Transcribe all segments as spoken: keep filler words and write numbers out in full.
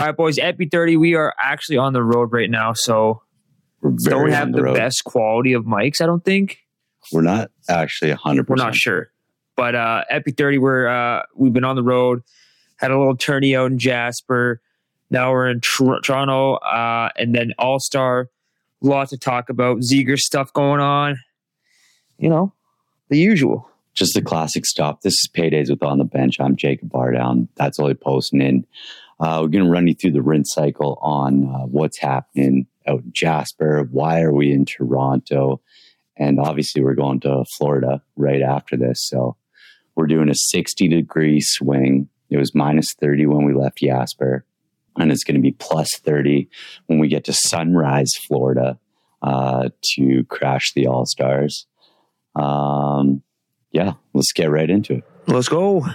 All right, boys, Epi thirty, we are actually on the road right now, so don't have the, the best quality of mics, I don't think. We're not actually one hundred percent. We're not sure. But uh, Epi thirty, we're, uh, we've been on the road, had a little tourney out in Jasper. Now we're in Tr- Toronto, uh, and then All-Star. Lots to talk about. Ziegler stuff going on. You know, the usual. Just the classic stuff. This is Paydays with On the Bench. I'm Jacob Bardown. That's Ollie posting in. Uh, we're going to run you through the rinse cycle on uh, what's happening out in Jasper. Why are we in Toronto? And obviously we're going to Florida right after this. So we're doing a sixty degree swing. It was minus thirty when we left Jasper. And it's going to be plus thirty when we get to Sunrise, Florida, uh, to crash the All-Stars. Um, yeah, let's get right into it. Let's go.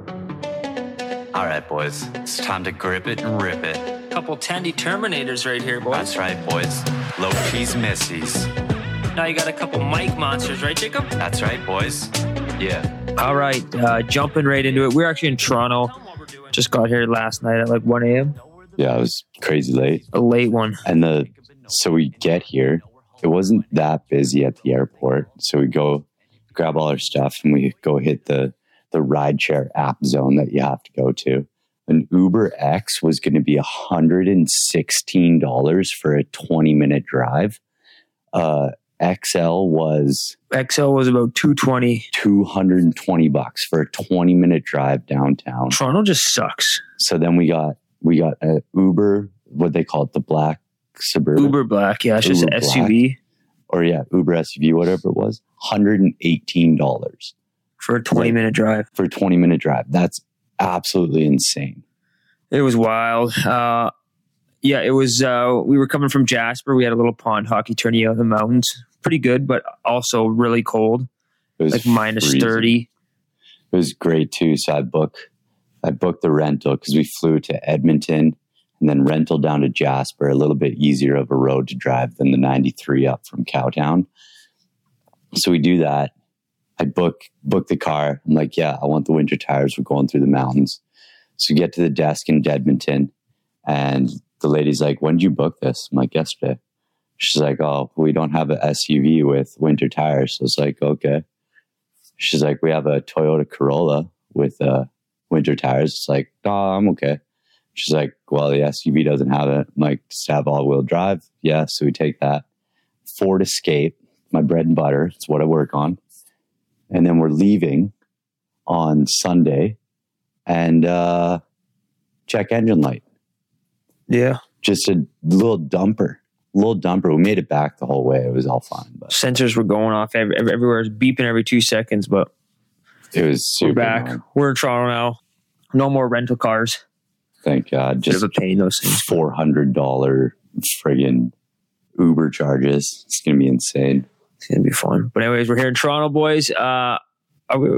All right, boys. It's time to grip it and rip it. Couple Tandy Terminators right here, boys. That's right, boys. Low cheese missies. Now you got a couple mic monsters, right, Jacob? That's right, boys. Yeah. All right, uh, jumping right into it. We're actually in Toronto. Just got here last night at like one a.m. Yeah, it was crazy late. A late one. And the so we get here. It wasn't that busy at the airport. So we go grab all our stuff and we go hit the the rideshare app zone that you have to go to. An Uber X was going to be one hundred sixteen dollars for a twenty minute drive. Uh, X L was X L was about two twenty. two hundred twenty bucks for a twenty minute drive downtown. Toronto just sucks. So then we got we got a Uber, what they call it, the black Suburban. Uber Black, yeah, it's just Uber an S U V. Black. Or yeah, Uber S U V, whatever it was, one hundred eighteen dollars. For a twenty minute drive. For a twenty minute drive. That's absolutely insane. It was wild. Uh, yeah, it was, uh, we were coming from Jasper. We had a little pond hockey tourney out in the mountains. Pretty good, but also really cold. It was like minus freezing. thirty. It was great too. So I booked, I booked the rental because we flew to Edmonton and then rental down to Jasper, a little bit easier of a road to drive than the ninety-three up from Cowtown. So we do that. I book book the car. I'm like, yeah, I want the winter tires. We're going through the mountains. So we get to the desk in Edmonton, and the lady's like, when did you book this? I'm like, yesterday. She's like, oh, we don't have an S U V with winter tires. So it's like, okay. She's like, we have a Toyota Corolla with uh, winter tires. It's like, no, I'm okay. She's like, well, the S U V doesn't have it. I'm like, does it have all-wheel drive? Yeah, so we take that. Ford Escape, my bread and butter. It's what I work on. And then we're leaving on Sunday and uh, check engine light. Yeah. Just a little dumper. Little dumper. We made it back the whole way. It was all fine. But sensors were going off every, everywhere. It was beeping every two seconds, but it was super we're back. annoying. We're in Toronto now. No more rental cars. Thank God. Just Bit of a pain, those things. four hundred dollars friggin' Uber charges. It's going to be insane. It's going to be fun. But anyways, we're here in Toronto, boys. Uh, are we,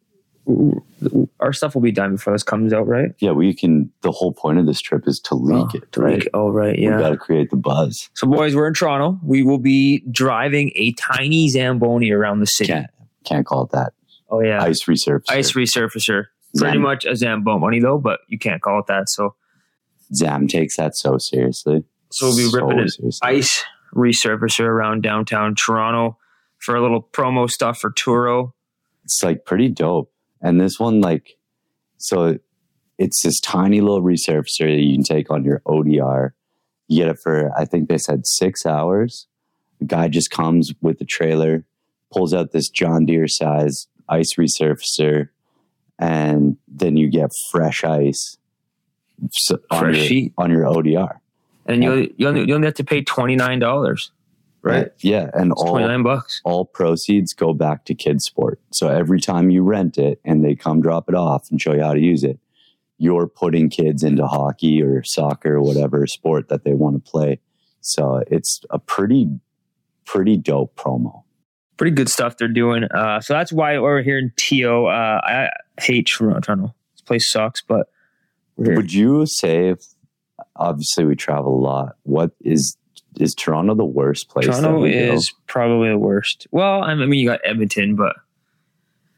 our stuff will be done before this comes out, right? Yeah, we can. The whole point of this trip is to leak oh, it, to right? Leak. Oh, right, yeah. We got to create the buzz. So, boys, we're in Toronto. We will be driving a tiny Zamboni around the city. Can't, can't call it that. Oh, yeah. Ice resurfacer. Ice resurfacer. Pretty Zam. much a Zamboni, though, but you can't call it that. So, Zam takes that so seriously. So we'll be so ripping an seriously. ice resurfacer around downtown Toronto for a little promo stuff for Turo. It's like pretty dope. And this one, like, so it's this tiny little resurfacer that you can take on your O D R. You get it for, I think they said six hours. The guy just comes with the trailer, pulls out this John Deere size ice resurfacer, and then you get fresh ice on, Fresh your, sheet. on your O D R. And you you only, you only have to pay twenty-nine dollars, right? Yeah. And It's all, twenty-nine bucks. all proceeds go back to Kids Sport. So every time you rent it and they come drop it off and show you how to use it, you're putting kids into hockey or soccer or whatever sport that they want to play. So it's a pretty, pretty dope promo. Pretty good stuff they're doing. Uh, so that's why we're here in T O. Uh, I hate Toronto. This place sucks, but we're here. Would you say, if, obviously we travel a lot, what is, is Toronto the worst place? Toronto that we is go? probably the worst. Well, I mean, you got Edmonton, but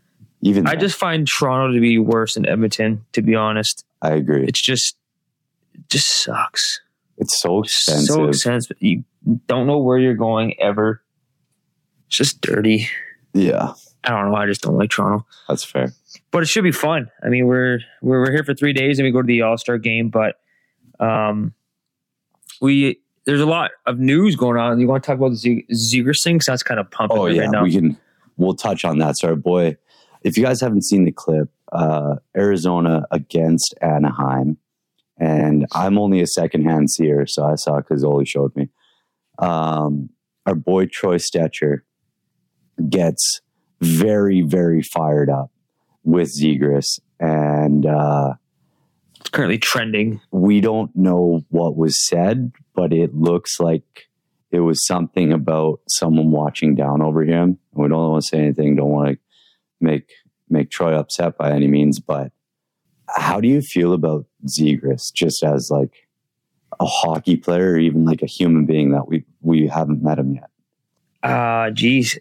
Even I then, just find Toronto to be worse than Edmonton, to be honest. I agree. It's just, it just sucks. It's so expensive. So expensive. You don't know where you're going ever. It's just dirty. Yeah. I don't know. I just don't like Toronto. That's fair. But it should be fun. I mean, we're we're, we're here for three days and we go to the All-Star game, but um, we there's a lot of news going on. You want to talk about the Z- Zegras thing? Because that's kind of pumping oh, right yeah, now. We can, we'll touch on that. So our boy, if you guys haven't seen the clip, uh, Arizona against Anaheim, and I'm only a secondhand seer, so I saw it because Oli showed me. Um, our boy Troy Stecher gets very, very fired up with Zegras, and uh, it's currently trending. We don't know what was said, but it looks like it was something about someone watching down over him. We don't want to say anything, don't want to make make Troy upset by any means, but how do you feel about Zegras just as like a hockey player or even like a human being that we we haven't met him yet? Uh geez.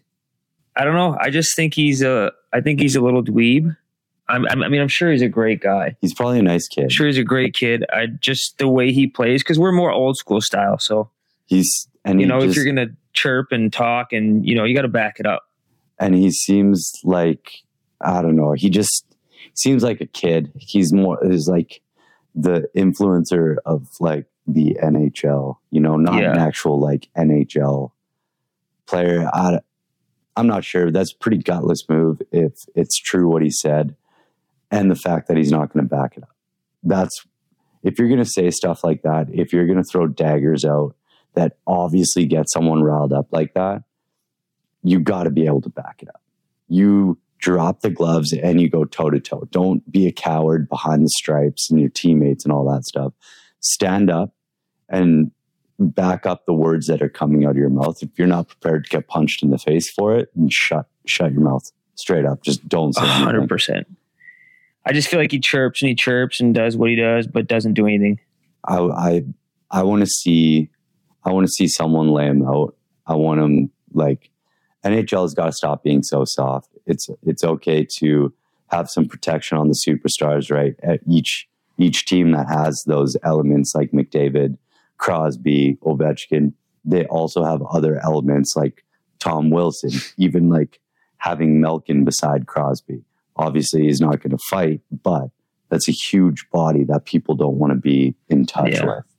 I don't know. I just think he's a I think he's a little dweeb. I'm, I'm, I mean, I'm sure he's a great guy. He's probably a nice kid. I'm sure he's a great kid. I just the way he plays, because we're more old school style. So he's and you he know, just, if you're gonna chirp and talk, and you know, you got to back it up. And he seems like I don't know. He just seems like a kid. He's more is like the influencer of like the N H L. You know, not Yeah. an actual like N H L player. I, I'm not sure. That's a pretty gutless move if it's true what he said. And the fact that he's not going to back it up. That's, if you're going to say stuff like that, if you're going to throw daggers out that obviously get someone riled up like that, you got to be able to back it up. You drop the gloves and you go toe to toe. Don't be a coward behind the stripes and your teammates and all that stuff. Stand up and back up the words that are coming out of your mouth. If you're not prepared to get punched in the face for it, and shut, shut your mouth straight up. Just don't say anything. one hundred percent. I just feel like he chirps and he chirps and does what he does, but doesn't do anything. I I, I want to see I want to see someone lay him out. I want him like N H L has got to stop being so soft. It's it's okay to have some protection on the superstars, right? At each each team that has those elements like McDavid, Crosby, Ovechkin, they also have other elements like Tom Wilson, even like having Malkin beside Crosby. Obviously, he's not going to fight, but that's a huge body that people don't want to be in touch Yeah. with.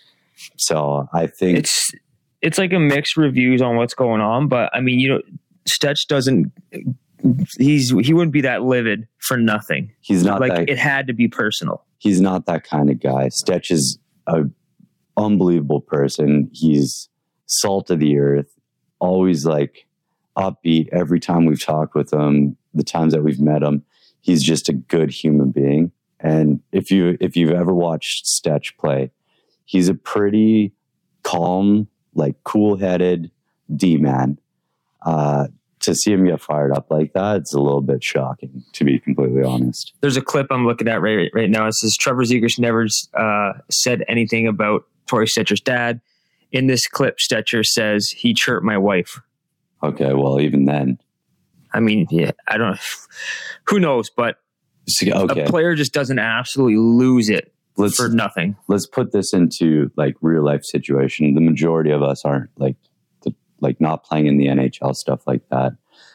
So I think It's it's like a mixed reviews on what's going on, but I mean, you know, Stetch doesn't. He's he wouldn't be that livid for nothing. he's not Like that it had to be personal. he's not that kind of guy. Stetch is a unbelievable person. He's salt of the earth, always like upbeat every time we've talked with him. The times that we've met him, he's just a good human being. And if you if you've ever watched Stetch play, he's a pretty calm, like cool-headed D-man. Uh, to see him get fired up like that, it's a little bit shocking, to be completely honest. There's a clip I'm looking at right right now. It says Trevor Zegras never uh, said anything about Troy Stetcher's dad. In this clip, Stetcher says he chirped my wife. Okay, well, even then, I mean, yeah, I don't. Who knows? But okay, a player just doesn't absolutely lose it let's for nothing. let's put this into like real life situation. The majority of us aren't like the, like not playing in the N H L, stuff like that.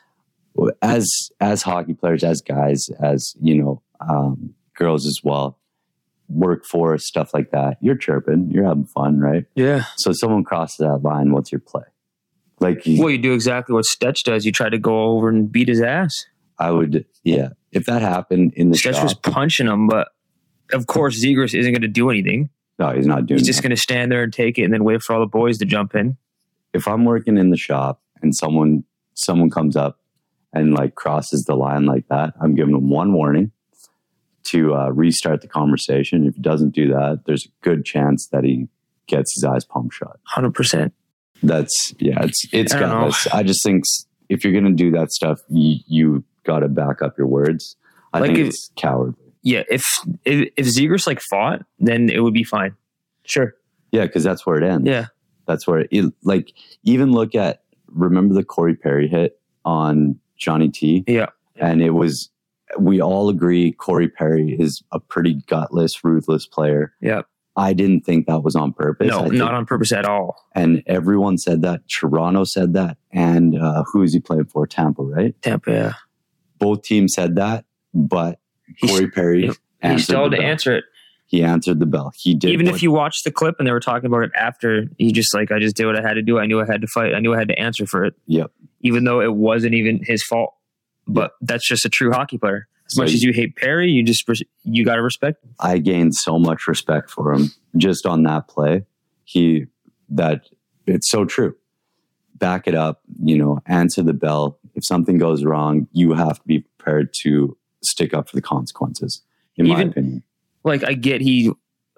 As as hockey players, as guys, as you know, um, girls as well, workforce stuff like that. You're chirping, you're having fun, right? Yeah. So if someone crosses that line, what's your play? Like, Well, you do exactly what Stetch does. You try to go over and beat his ass. I would, yeah. If that happened in the Stetch shop, was punching him, but of course Zegras isn't going to do anything. no, he's not doing. He's just that. going to stand there and take it, and then wait for all the boys to jump in. If I'm working in the shop and someone someone comes up and like crosses the line like that, I'm giving him one warning to uh, restart the conversation. If he doesn't do that, there's a good chance that he gets his eyes pump shut. one hundred percent. That's yeah, it's it's I don't know. gutless. I just think s- if you're gonna do that stuff, you, you got to back up your words. I Like think if- it's cowardly. Yeah, if if, if Zegras like fought, then it would be fine. Sure. Yeah, because that's where it ends. Yeah. That's where it, like even look at remember the Corey Perry hit on Johnny T, Yeah. and it was we all agree Corey Perry is a pretty gutless, ruthless player. Yeah. I didn't think that was on purpose. No, I not think, on purpose at all. and everyone said that. Toronto said that. And uh, who is he playing for? Tampa, right? Tampa, yeah. Both teams said that, but He's- Corey Perry He answered still had the to bell. answer it. He answered the bell. He did. Even what- if you watched the clip and they were talking about it after, he just like, I just did what I had to do. I knew I had to fight. I knew I had to answer for it. Yep. Even though it wasn't even his fault. But that's just a true hockey player. As So much as you hate Perry, you just res- you got to respect him. I gained so much respect for him just on that play. He that it's so true. Back it up, you know, answer the bell. If something goes wrong, you have to be prepared to stick up for the consequences, in my Even- opinion. Like I get he,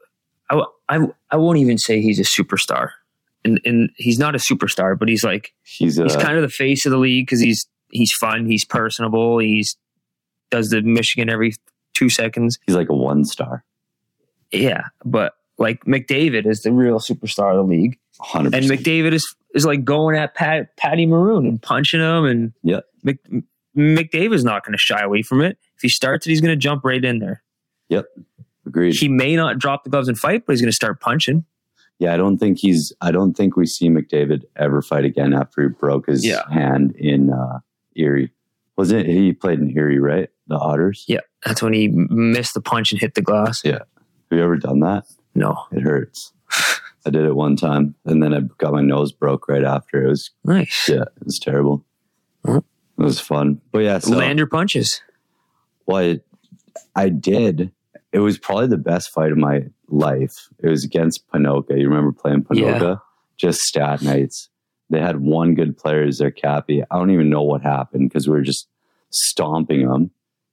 I, w- I, w- I won't even say he's a superstar, and and he's not a superstar, but he's like He's a he's kind of the face of the league because he's he's fun, he's personable, he's does the Michigan every two seconds. he's like a one star. Yeah, but like McDavid is the real superstar of the league, one hundred and percent. McDavid is is like going at Pat, Patty Maroon and punching him, and Yeah. Mc, McDavid's not going to shy away from it. If he starts it, he's going to jump right in there. Yep. Agreed. He may not drop the gloves and fight, but he's going to start punching. Yeah, I don't think he's. I don't think we see McDavid ever fight again after he broke his Yeah. hand in uh, Erie. Was it he played in Erie, right? The Otters. Yeah, that's when he missed the punch and hit the glass. Yeah. Have you ever done that? No, It hurts. I did it one time, and then I got my nose broke right after. It was nice. yeah, it was terrible. Huh? It was fun, but yeah. So Land your punches. well, I, I did. It was probably the best fight of my life. It was against Panoka. You remember playing Panoka? Yeah. Just stat nights. They had one good player as their cappy. I don't even know what happened because we were just stomping them.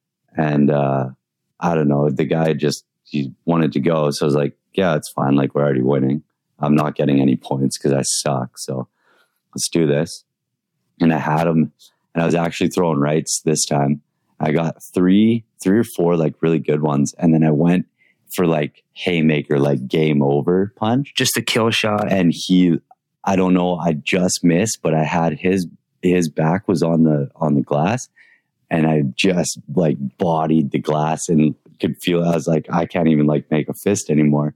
And uh, I don't know. The guy just he wanted to go. So I was like, yeah, it's fine. Like, we're already winning. I'm not getting any points because I suck. So let's do this. And I had him. And I was actually throwing rights this time. I got three, three or four like really good ones. And then I went for like haymaker, like game over punch. Just a kill shot. And he, I don't know, I just missed, but I had his, his back was on the, on the glass. And I just like bodied the glass and could feel, I was like, I can't even like make a fist anymore.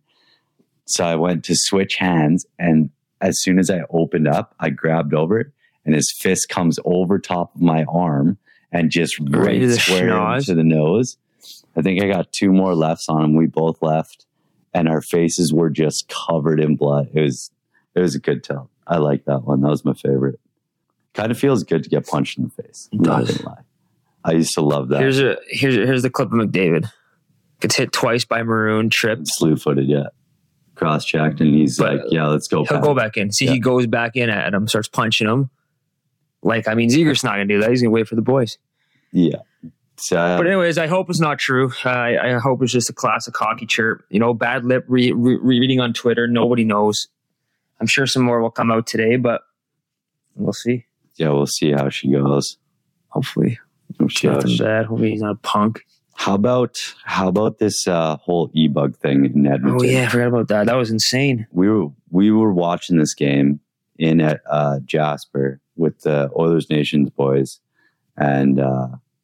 So I went to switch hands. And as soon as I opened up, I grabbed over it and his fist comes over top of my arm and just Right right to the square schnoz. into the nose. I think I got two more lefts on him. We both left and our faces were just covered in blood. It was, it was a good tell. I like that one. That was my favorite. Kind of feels good to get punched in the face. I'm It not does. gonna lie. I used to love that. Here's a here's here's the clip of McDavid. Gets hit twice by Maroon, tripped. Slew footed, yeah. Cross checked, and he's But like, yeah, let's go He'll back. go back in. See, Yeah. he goes back in at him, starts punching him. Like, I mean, Zegers not gonna do that. He's gonna wait for the boys. Yeah. So, uh, But anyways, I hope it's not true. I, I hope it's just a classic hockey chirp. You know, bad lip re- re- reading on Twitter. Nobody knows. I'm sure some more will come out today, but we'll see. yeah, we'll see how she goes. Hopefully, We'll see how, nothing she- bad. Hopefully, he's not a punk. how about how about this uh, whole e-bug thing in Edmonton? Oh yeah, I forgot about that. That was insane. we were we were watching this game in at uh, Jasper with the Oilers Nations boys, and uh,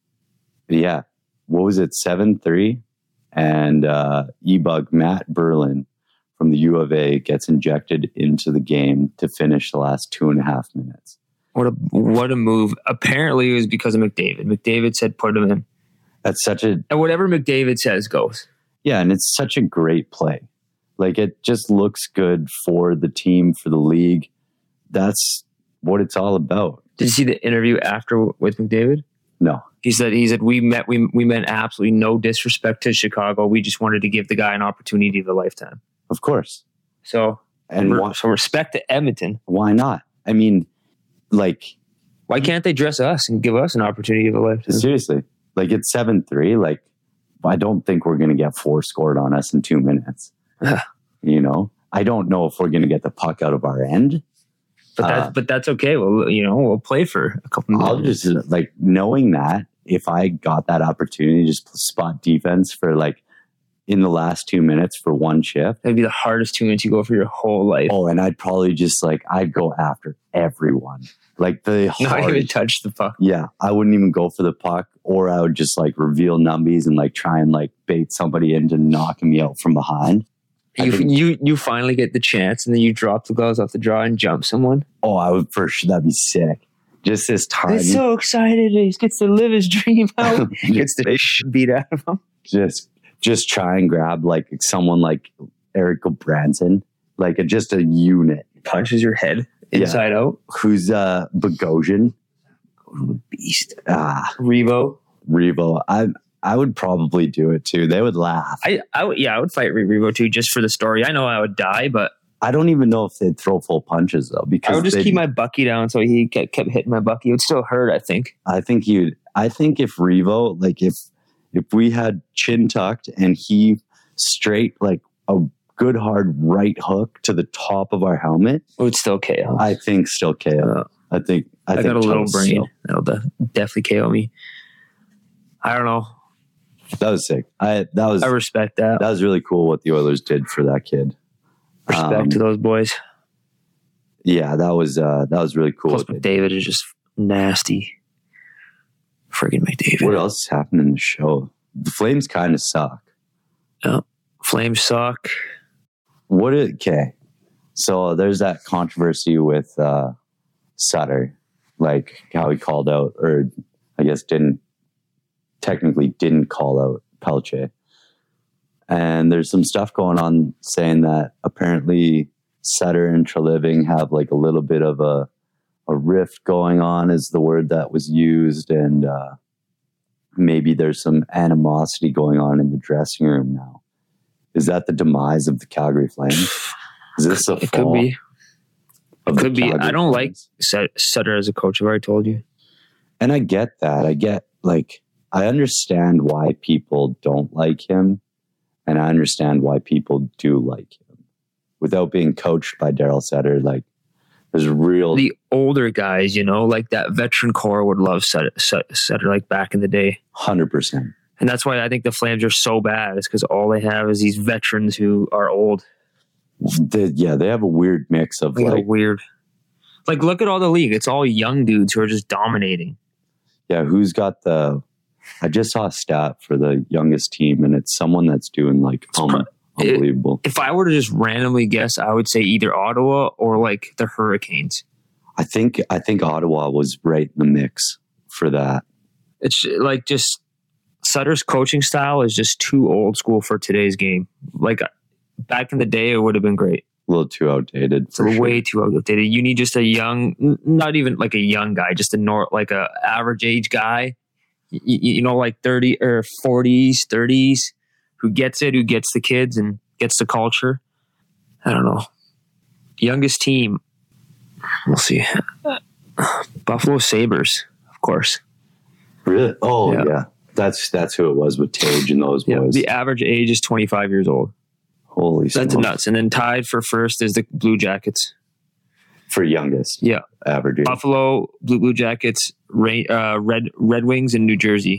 yeah, what was it, seven three, and uh, e-bug Matt Berlin from the U of A gets injected into the game to finish the last two and a half minutes. What a what a move. Apparently, it was because of McDavid. McDavid said put him in, That's such a and whatever McDavid says goes. yeah, and it's such a great play. Like, it just looks good for the team, for the league. That's what it's all about. Did you see the interview after with McDavid? No. He said he said we met we we meant absolutely no disrespect to Chicago. We just wanted to give the guy an opportunity of a lifetime. Of course. So And re- why, so respect to Edmonton. why not? I mean, like, Why can't they dress us and give us an opportunity of a lifetime? seriously, like, it's seven three. Like, I don't think we're going to get four scored on us in two minutes. You know, I don't know if we're going to get the puck out of our end. But that's Uh, but that's okay. Well, you know, we'll play for a couple I'll minutes. just, like, knowing that if I got that opportunity to just spot defense for, like, in the last two minutes for one shift. That'd be the hardest two minutes you go for your whole life. Oh, and I'd probably just, like, I'd go after everyone. Like, the Not hard, even touch the puck. yeah, I wouldn't even go for the puck, or I would just, like, reveal numbies and, like, try and, like, bait somebody into knocking me out from behind. I You think- you you finally get the chance, and then you drop the gloves off the draw and jump someone. Oh, I would for sure. That'd be sick. Just this tiny, He's so excited. He gets to live his dream out. Gets the sh- beat out of him. just just try and grab like someone like Eric Branson, like a, just a unit Punches your head inside out. who's uh Bogosian. Beast. Ah, Revo. Revo. I I would probably do it too. They would laugh. I, I would, yeah, I would fight Revo too, just for the story. I know I would die, but I don't even know if they'd throw full punches though, because I would just they'd- keep my Bucky down so he kept, kept hitting my Bucky. It would still hurt, I think. I think you'd. I think if Revo, like if if we had chin tucked and he straight like a good hard right hook to the top of our helmet, It would still K O. I think still K O. Uh, I think I, I, think got a little toast brain. still. That'll de- definitely K O me. I don't know. That was sick. I that was I respect that. that was really cool what the Oilers did for that kid. Respect Um, to those boys. Yeah, that was uh, that was really cool. Plus, what they did. McDavid is just nasty. Friggin' McDavid. What else happened in the show? The Flames kind of suck. Flames suck. What it, okay. So there's that controversy with uh, Sutter, like how he called out, or I guess didn't technically didn't call out Pelche. And there's some stuff going on saying that apparently Sutter and Treliving have like a little bit of a a rift going on, is the word that was used, and uh, maybe there's some animosity going on in the dressing room now. Is that the demise of the Calgary Flames? Is this a It could fall be. of It the could be. Calgary I don't like Flames? Sut- Sutter as a coach. I've already told you. And I get that. I get, like, I understand why people don't like him, and I understand why people do like him. Without being coached by Daryl Sutter, like, there's real. The older guys, you know, like that veteran core would love Sutter, Sut- Sutter like back in the day. one hundred percent. And that's why I think the Flames are so bad. Is because all they have is these veterans who are old. The, yeah, they have a weird mix of, They got like, weird. Like, look at all the league. It's all young dudes who are just dominating. yeah, who's got the. I just saw a stat for the youngest team, and it's someone that's doing, like, um, pro- it- unbelievable. If I were to just randomly guess, I would say either Ottawa or like the Hurricanes. I think I think Ottawa was right in the mix for that. It's like just Sutter's coaching style is just too old school for today's game. Like back in the day, it would have been great. A little too outdated. It's For sure. way too outdated. You need just a young, n- not even like a young guy, just a nor like a average age guy. You, you know, like thirty or forties, thirties, who gets it, who gets the kids and gets the culture. I don't know. Youngest team. We'll see. Buffalo Sabres, of course. Really? Oh Yeah. yeah. That's that's who it was with Tage and those Yeah, boys. the average age is twenty-five years old. Holy That's smokes. nuts. And then tied for first is the Blue Jackets. For youngest. Yeah. Average. age. Buffalo, Blue Blue Jackets, Ra- uh, Red Red Wings, and New Jersey.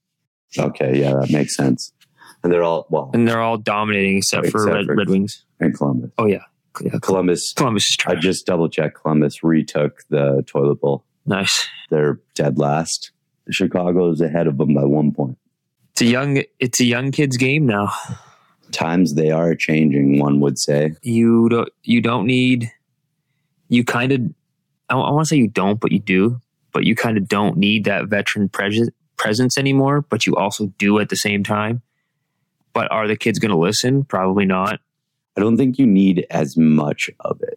Okay, yeah, that makes sense. And they're all well And they're all dominating except, for Except Red, for- Red Wings. in Columbus. Oh, yeah. yeah. Columbus Columbus is I trash. just double checked Columbus retook the toilet bowl. Nice. They're dead last. Chicago is ahead of them by one point. It's a young it's a young kid's game now. Times they are changing, one would say. You don't you don't need you kind of I want to say you don't, but you do. But you kind of don't need that veteran pres- presence anymore, but you also do at the same time. But are the kids going to listen? Probably not. I don't think you need as much of it.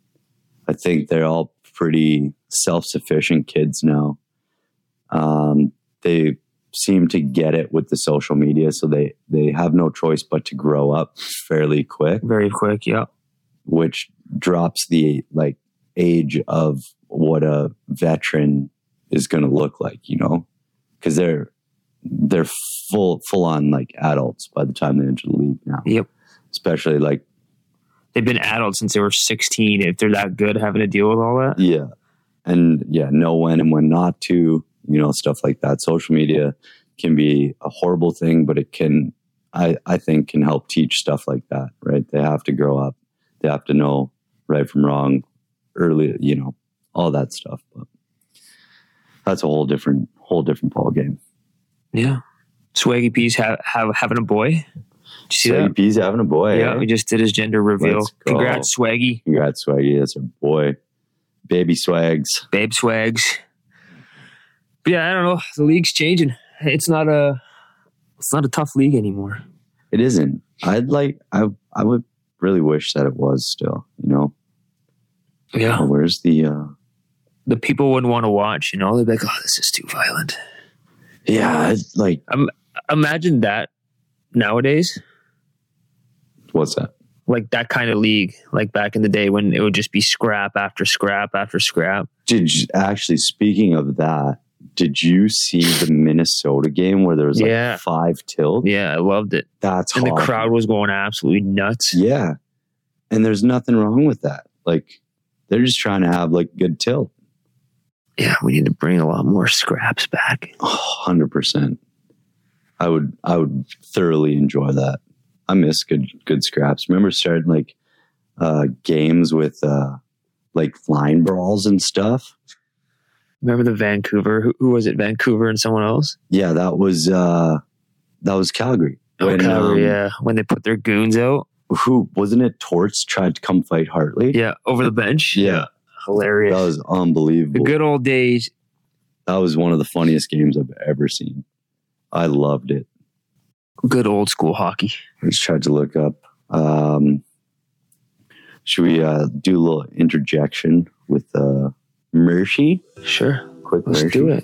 I think they're all pretty self-sufficient kids now. Um, they seem to get it with the social media, so they, they have no choice but to grow up fairly quick, Very quick, yeah. which drops the like age of what a veteran is going to look like, you know, because they're they're full full on like adults by the time they enter the league now. Yep. Especially like They've been adults since they were sixteen. If they're that good, having to deal with all that. yeah, and yeah, know when and when not to, you know, stuff like that. Social media can be a horrible thing, but it can, I I think, can help teach stuff like that. Right? They have to grow up. They have to know right from wrong early. You know, all that stuff. But that's a whole different whole different ball game. Yeah. Swaggy P's have, have having a boy. Did you see Swaggy that? P's having a boy. Yeah, eh? we just did his gender reveal. Let's go. Congrats, Swaggy. Congrats, Swaggy. That's our boy. Baby Swags. Babe Swags. But yeah, I don't know. The league's changing. It's not a it's not a tough league anymore. It isn't. I'd like, I I would really wish that it was still, you know? Yeah. Where's the, uh, The people wouldn't want to watch, you know? They'd be like, oh, this is too violent. yeah, it's like, Um, imagine that nowadays. what's that? Like that kind of league, like back in the day when it would just be scrap after scrap after scrap. Did you, actually, speaking of that, did you see the Minnesota game where there was like Yeah. five tilts? Yeah, I loved it. That's And the hot. crowd was going absolutely nuts. Yeah. And there's nothing wrong with that. Like, they're just trying to have like good tilt. Yeah, we need to bring a lot more scraps back. Oh, one hundred percent. I would I would thoroughly enjoy that. I miss good good scraps. Remember starting like uh, games with uh, like line brawls and stuff? Remember the Vancouver? Who, who was it? Vancouver and someone else? Yeah, that was uh, that was Calgary. Oh, When, Calgary, um, yeah. When they put their goons out. Who wasn't it? Torts tried to come fight Hartley. Yeah, over the bench. Yeah. Hilarious. That was The unbelievable. good old days. That was one of the funniest games I've ever seen. I loved it. Good old school hockey. I just tried to look up. Um, should we uh, do a little interjection with uh, Mercy? Sure. Quick Let's Mercy. do it.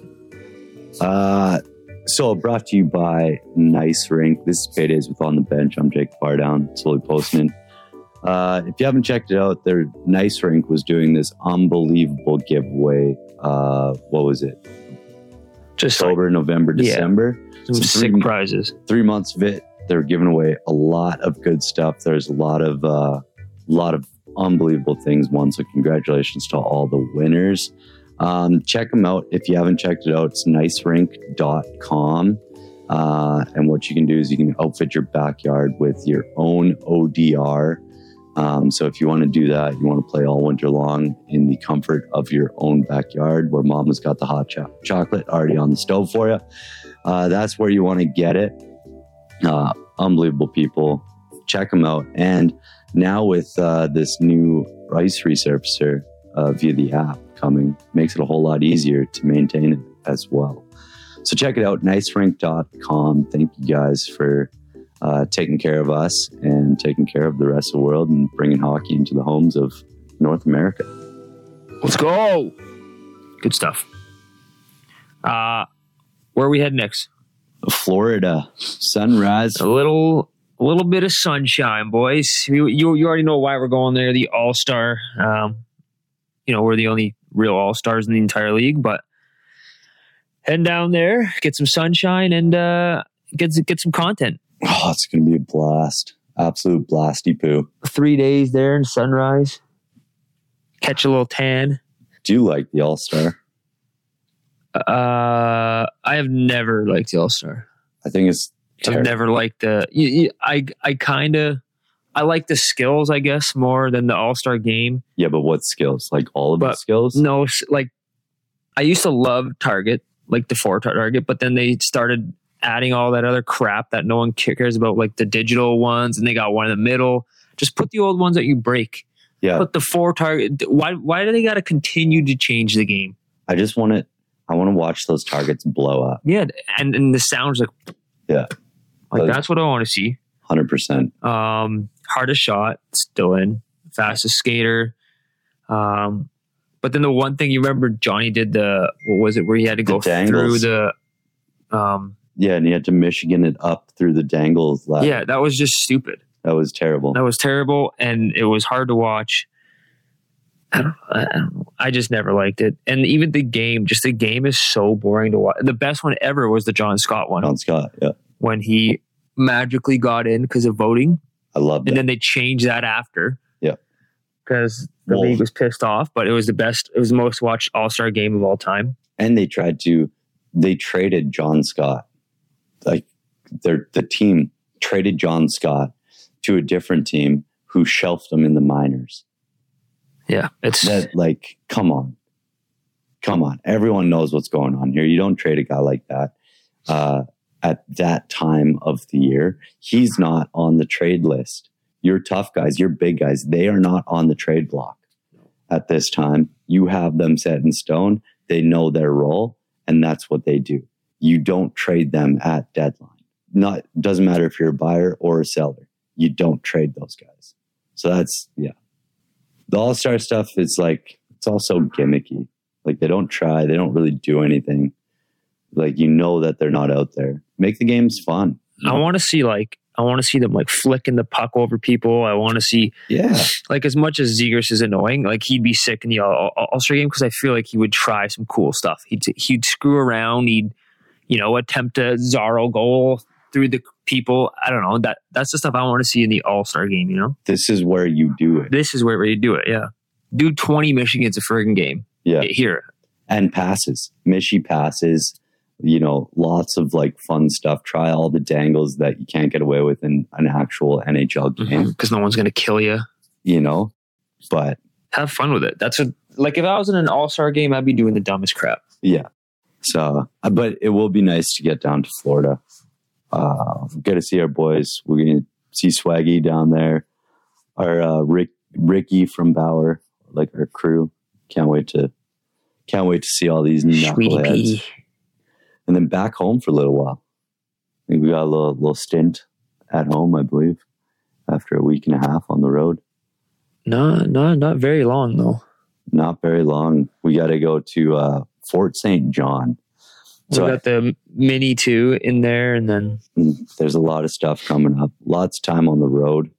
Uh, so brought to you by Nice Rink. This is Paydays with On the Bench. I'm Jake Bardown, slowly posting it. Uh, if you haven't checked it out, their Nice Rink was doing this unbelievable giveaway. Uh, what was it? Just like October, November, Yeah. December. some some sick three- prizes. Three months of it. They're giving away a lot of good stuff. There's a lot of uh, lot of unbelievable things won. So congratulations to all the winners. Um, check them out if you haven't checked it out. It's nice rink dot com. Uh, and what you can do is you can outfit your backyard with your own O D R. Um, so if you want to do that, you want to play all winter long in the comfort of your own backyard where mama's got the hot cho- chocolate already on the stove for you. Uh, that's where you want to get it. Uh, unbelievable people. Check them out. And now with uh, this new ice resurfacer uh, via the app coming, makes it a whole lot easier to maintain it as well. So check it out, nice rink dot com. Thank you guys for uh, taking care of us and taking care of the rest of the world and bringing hockey into the homes of North America. Let's go. Good stuff. Uh, where are we heading next? Florida, sunrise. A little, a little bit of sunshine, boys. You, you, you already know why we're going there. The All Star. Um, you know, we're the only real All Stars in the entire league, but heading down there, get some sunshine and uh, get get some content. Oh, it's going to be a blast. Absolute blasty poo. Three days there in Sunrise. Catch a little tan. Do you like the All-Star? Uh, I have never liked the All Star. I think it's I've terrible. never liked the. You, you, I I kind of I like the skills, I guess, more than the All Star game. Yeah, but what skills? Like all of the But skills? No, s- like I used to love Target, like the four Target, but then they started adding all that other crap that no one cares about, like the digital ones, and they got one in the middle. Just put the old ones that you break. Yeah, Put the four Target. Why why do they got to continue to change the game? I just want to. I want to watch those targets blow up. Yeah, and and the sounds like Yeah, like Those- that's what I want to see. one hundred percent. Um, hardest shot, still in. Fastest skater. Um, but then the one thing you remember, Johnny did the what was it where he had to The go through dangles. the. Um, Yeah, and he had to Michigan it up through the dangles. Ladder. yeah, that was just stupid. that was terrible. That was terrible, and it was hard to watch. I don't, I don't know. I just never liked it, and even the game, just the game is so boring to watch. The best one ever was the John Scott one John Scott. Yeah, when he magically got in because of voting. I love that. And then they changed that after. Yeah. Because the Well- league was pissed off, but it was the best, it was the most watched All Star game of all time. and they tried to. They traded John Scott. Like their the team traded John Scott to a different team who shelved him in the minors. Yeah. It's That like, come on, come on. Everyone knows what's going on here. You don't trade a guy like that. Uh, at that time of the year, he's not on the trade list. Your tough guys, your big guys, they are not on the trade block at this time. You have them set in stone. They know their role, and that's what they do. You don't trade them at deadline. Not doesn't matter if you're a buyer or a seller. You don't trade those guys. So that's, yeah. The all-star stuff is like, it's also gimmicky. Like, they don't try. They don't really do anything. Like, you know that they're not out there. Make the games fun. I want to see, like, I want to see them, like, flicking the puck over people. I want to see, yeah. like, as much as Zegras is annoying, like, he'd be sick in the all- all- All-Star game because I feel like he would try some cool stuff. He'd he'd screw around. He'd, you know, attempt a Zorro goal through the people. I don't know. That That's the stuff I want to see in the All-Star game, you know? This is where you do it. This is where, where you do it, yeah. Do twenty Michigans a friggin' game. Yeah. Here. And passes. Michie passes. You know, lots of like fun stuff. Try all the dangles that you can't get away with in an actual N H L game. Because mm-hmm. no one's going to kill you. You know, but have fun with it. That's what, like, if I was in an all-star game, I'd be doing the dumbest crap. Yeah. So, but it will be nice to get down to Florida. Uh, get to see our boys. We're going to see Swaggy down there. Our uh, Rick, Ricky from Bauer, like our crew. Can't wait to, can't wait to see all these knuckleheads. And then back home for a little while. I think we got a little little stint at home, I believe, after a week and a half on the road. No, no, not very long though. Not very long. We got to go to uh, Fort Saint John. So we got the mini two in there, and then there's a lot of stuff coming up. Lots of time on the road.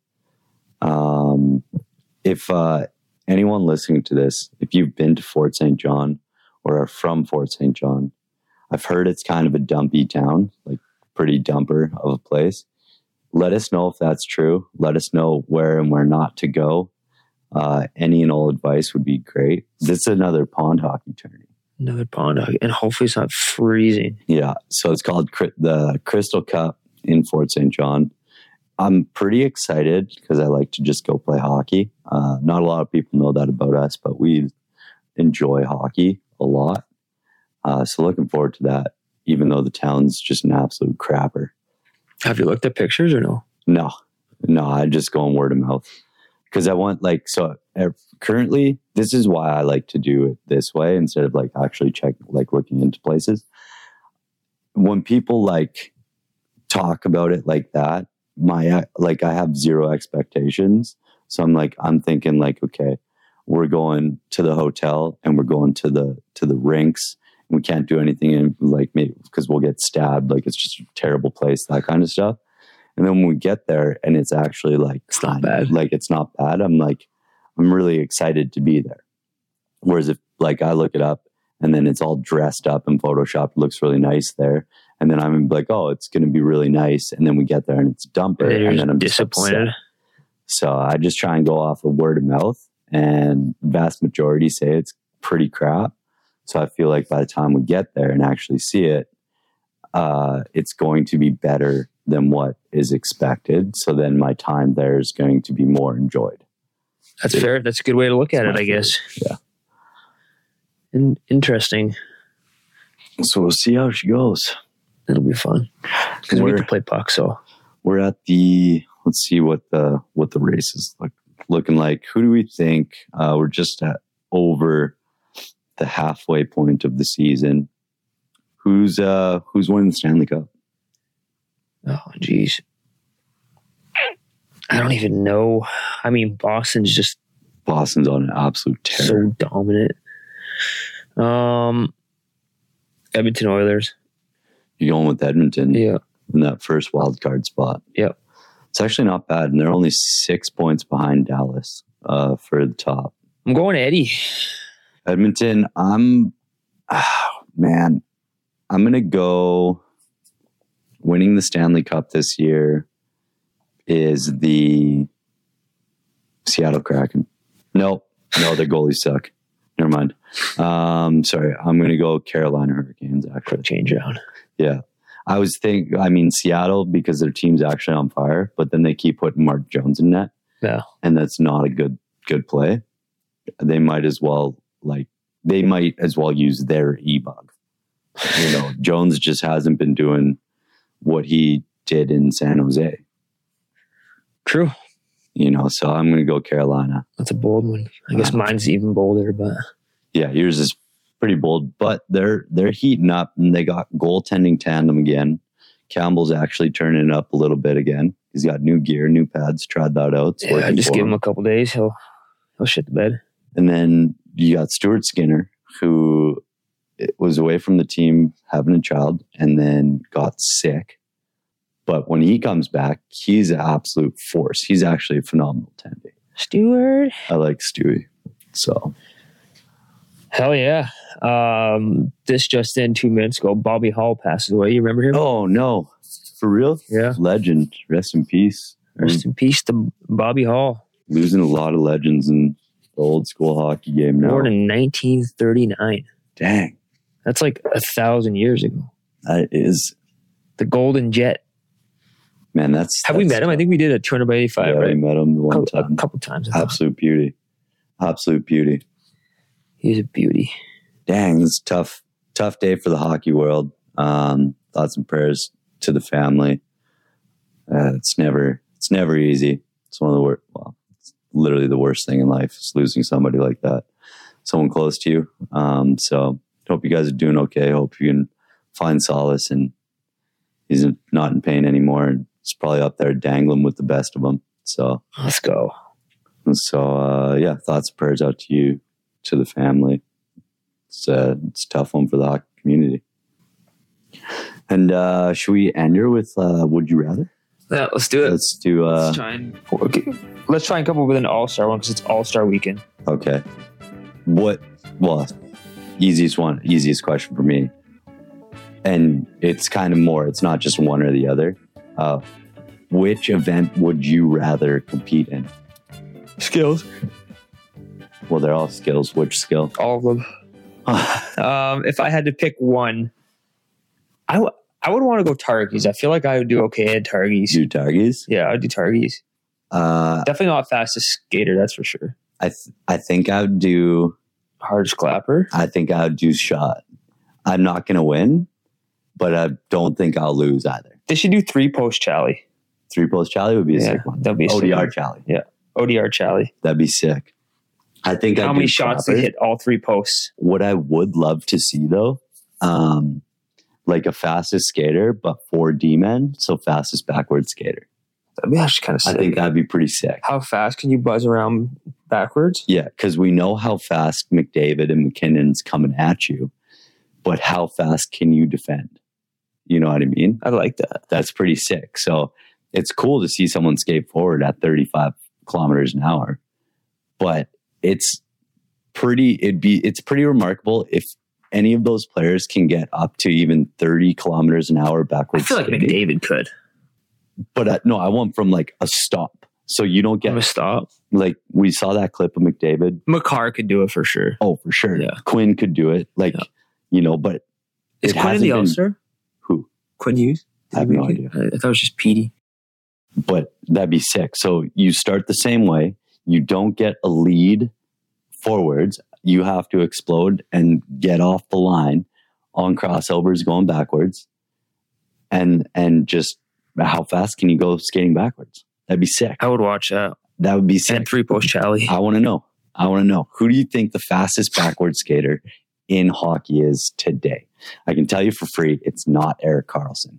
Um, if uh, anyone listening to this, if you've been to Fort Saint John or are from Fort Saint John, I've heard it's kind of a dumpy town, like pretty dumper of a place. Let us know if that's true. Let us know where and where not to go. Uh, any and all advice would be great. This is another pond hockey tourney. Another pond hockey, and hopefully it's not freezing. Yeah, so it's called the Crystal Cup in Fort Saint John. I'm pretty excited because I like to just go play hockey. Uh, not a lot of people know that about us, but we enjoy hockey a lot. Uh, so looking forward to that, even though the town's just an absolute crapper. Have you looked at pictures or no? No, no, I just go on word of mouth. Because I want, like, so uh, currently, this is why I like to do it this way instead of, like, actually check, like, looking into places. When people, like, talk about it like that, my, like, I have zero expectations. So I'm, like, I'm thinking, like, okay, we're going to the hotel and we're going to the to the rinks. We can't do anything in, like, maybe because we'll get stabbed. Like, it's just a terrible place, that kind of stuff. And then when we get there and it's actually like, it's not bad. Like, it's not bad. I'm like, I'm really excited to be there. Whereas if, like, I look it up and then it's all dressed up and photoshopped, it looks really nice there. And then I'm like, oh, it's going to be really nice. And then we get there and it's dumper. And, and then I'm disappointed. Just so I just try and go off of word of mouth, and the vast majority say it's pretty crap. So I feel like by the time we get there and actually see it, uh, it's going to be better than what is expected. So then my time there is going to be more enjoyed. That's fair. That's a good way to look at it, I guess. Yeah. In- interesting. So we'll see how she goes. It'll be fun because we get to play puck. So we're at the. Let's see what the what the race is look, looking like. Who do we think? Uh, we're just at over the halfway point of the season. Who's uh who's winning the Stanley Cup? Oh, geez. I don't even know. I mean, Boston's just Boston's on an absolute tear. So dominant. Um, Edmonton Oilers. You're going with Edmonton, yeah, in that first wild card spot. Yep, it's actually not bad, and they're only six points behind Dallas uh, for the top. I'm going Eddie. Edmonton. I'm, oh, man, I'm gonna go. Winning the Stanley Cup this year is the Seattle Kraken. No, no, their goalies suck. Never mind. Um, sorry, I'm going to go Carolina Hurricanes, actually. Change around. Yeah. I was think. I mean, Seattle, because their team's actually on fire, but then they keep putting Mark Jones in net. Yeah. And that's not a good, good play. They might as well, like, they might as well use their E-bug. You know, Jones just hasn't been doing what he did in San Jose. True. You know, so I'm going to go Carolina. That's a bold one. I guess Uh, mine's even bolder, but Yeah, yours is pretty bold, but they're they're heating up, and they got goaltending tandem again. Campbell's actually turning it up a little bit again. He's got new gear, new pads. Tried that out. It's yeah, working just for give him him. a couple days. He'll he'll shit the bed. And then you got Stuart Skinner, who was away from the team having a child and then got sick. But when he comes back, he's an absolute force. He's actually a phenomenal ten-day. Stewart. I like Stewie. So, Hell yeah. Um, this just in two minutes ago, Bobby Hall passes away. You remember him? oh no, for real? Yeah. Legend. Rest in peace. Rest in peace to Bobby Hall. Losing a lot of legends in the old school hockey game now. Born in nineteen thirty-nine. Dang, That's like a thousand years ago. that is, The Golden Jet. man, that's. Have we that's met him? I think we did a two hundred by eighty-five, yeah, we right? met him one A couple, time. a couple times. I thought. Absolute beauty. Absolute beauty. He's a beauty. Dang, it's a tough, tough day for the hockey world. Um, thoughts and prayers to the family. Uh, it's never, it's never easy. It's one of the worst, well, it's literally the worst thing in life is losing somebody like that, someone close to you. Um, so hope you guys are doing okay. Hope you can find solace, and he's not in pain anymore. And it's probably up there dangling with the best of them. So, Let's go. so, uh, yeah, thoughts and prayers out to you, to the family. It's uh, it's a tough one for the hockey community. And uh, should we end her with uh, Would You Rather? Yeah, let's do it. Let's do. Uh, let's try and okay. Let's try and come up with an all-star one because it's all-star weekend. okay. What? Well, easiest one, easiest question for me. And it's kind of more. It's not just one or the other. Uh, which event would you rather compete in? Skills. Well, they're all skills. Which skill? All of them. um, if I had to pick one, I, w- I would want to go targies. I feel like I would do okay at targies. Do targies? Yeah, I'd do targies. Uh, Definitely not fastest skater, that's for sure. I th- I think I would do. Hardest clapper. I think I would do shot. I'm not going to win, but I don't think I'll lose either. They should do three post chally. Three post chally would be a Yeah, sick one. that'd be a O D R sick chally. Yeah, O D R chally. That'd be sick. I think. How I'd many do shots clapper. to hit all three posts? What I would love to see though, um, like a fastest skater, but four D men, so fastest backward skater. That'd be actually kind of I sick. think that'd be pretty sick. How fast can you buzz around backwards? Yeah, because we know how fast McDavid and McKinnon's coming at you, but how fast can you defend? You know what I mean? I like that. That's pretty sick. So it's cool to see someone skate forward at thirty-five kilometers an hour, but it's pretty, it'd be, it's pretty remarkable if any of those players can get up to even thirty kilometers an hour I backwards. feel like skating. McDavid could. But uh, no, I want from like a stop. So you don't Give get a stop. like, we saw that clip of McDavid. Makar could do it for sure. Oh, for sure. Yeah. Quinn could do it. Like, Yeah. you know, but Is it Quinn in hasn't the been- All-Star? Who? Quinn Hughes? I have Did he no make it? I I thought it was just Petey. But that'd be sick. So you start the same way. You don't get a lead forwards. You have to explode and get off the line on crossovers going backwards. And and just how fast can you go skating backwards? That'd be sick. I would watch that. That would be sick. And three post chally. I want to know. I want to know. Who do you think the fastest backward skater in hockey is today? I can tell you for free, it's not Erik Karlsson.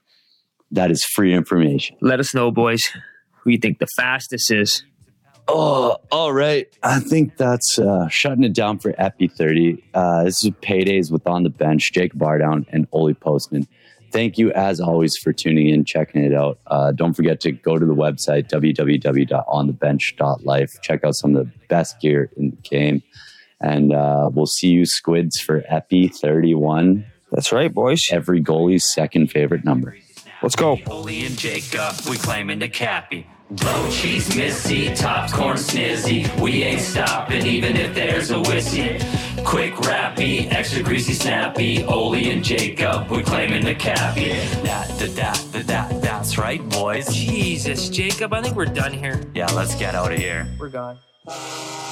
That is free information. Let us know, boys, who you think the fastest is. Oh, all right. I think that's uh, shutting it down for Epi thirty. Uh, this is Paydays with On the Bench, Jake Bardown and Oli Postman. Thank you, as always, for tuning in, checking it out. Uh, don't forget to go to the website, w w w dot on the bench dot life. Check out some of the best gear in the game. And uh, we'll see you, Squids, for Epi thirty-one. That's right, boys. Every goalie's second favorite number. Let's go. Oli and Jacob, we claiming the Cappy. Blow cheese, missy, top corn snizzy. We ain't stopping even if there's a whissy. Quick rappy, extra greasy snappy. Oli and Jacob, we claiming the Cappy. That, that, that, that, that, that's right, boys. Jesus, Jacob, I think we're done here. Yeah, let's get out of here. We're gone.